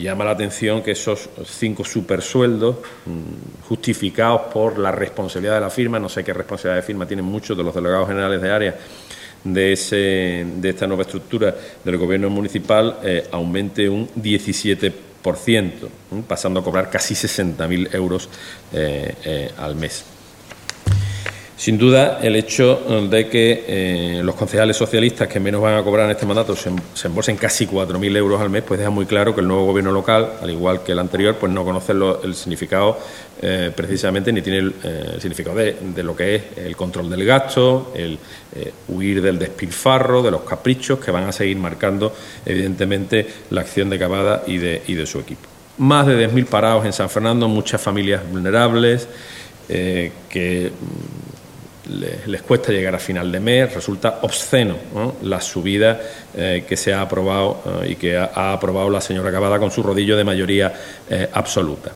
llama la atención que esos 5 supersueldos, justificados por la responsabilidad de la firma, no sé qué responsabilidad de firma tienen muchos de los delegados generales de área de esta nueva estructura del Gobierno municipal, aumente un 17%, pasando a cobrar casi 60.000 euros al mes. Sin duda, el hecho de que los concejales socialistas que menos van a cobrar en este mandato se embolsen casi 4.000 euros al mes, pues deja muy claro que el nuevo Gobierno local, al igual que el anterior, pues no conoce el significado precisamente, ni tiene el significado de lo que es el control del gasto, el huir del despilfarro, de los caprichos que van a seguir marcando, evidentemente, la acción de Cavada y de su equipo. Más de 10.000 parados en San Fernando, muchas familias vulnerables que les cuesta llegar a final de mes. Resulta obsceno, ¿no?, la subida que se ha aprobado y que ha aprobado la señora Cavada con su rodillo de mayoría absoluta.